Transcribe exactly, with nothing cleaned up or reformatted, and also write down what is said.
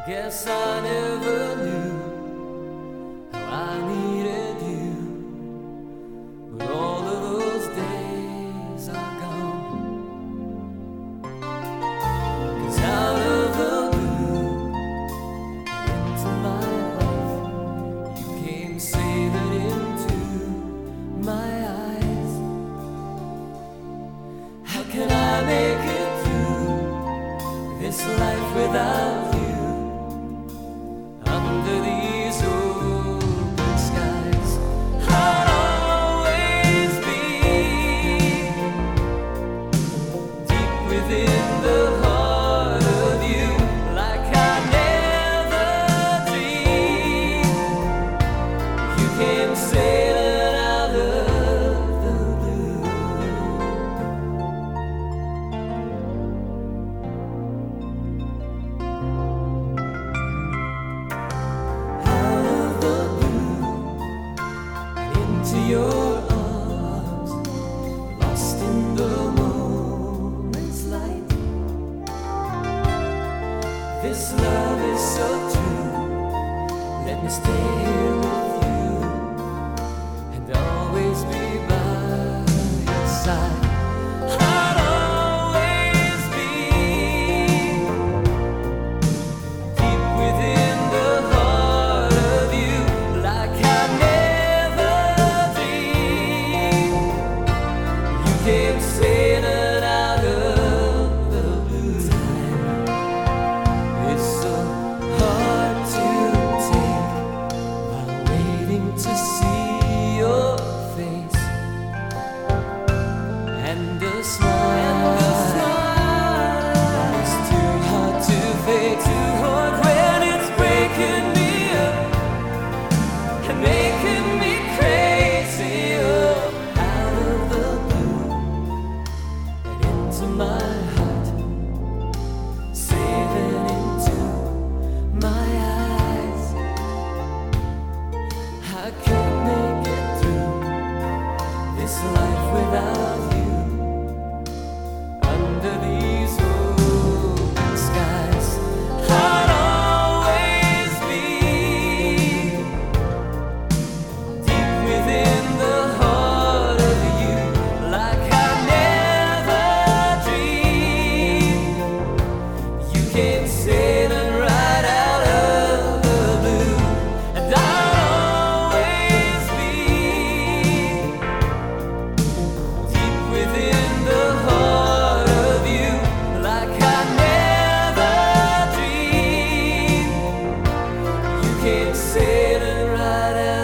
Guess I never knew how I needed you, but all of those days are gone. 'Cause out of the blue and into my life, you came sailing into my eyes. How can I make it through this life without you? Under these open skies, I'll always be deep within the heart of you, like I never dreamed. You came sailing out of the blue. To your arms, lost in the moment's light. This love is so true. Let me stay here with you and always be by your side. I'll always be deep within the heart of you, like I never came sailing out of the blue. It's so hard to take while waiting to see your face and the smile. It's too hard to fake, too hard when it's breaking me up and making me crazy. Oh, out of the to my heart, sailing into my eyes. I can't make it through this life without you. Under these open skies, I'll always be deep within the heart of you, like I came sailing right out of the blue. And I'll always be deep within the heart of you, like I never dreamed. You came sailing right out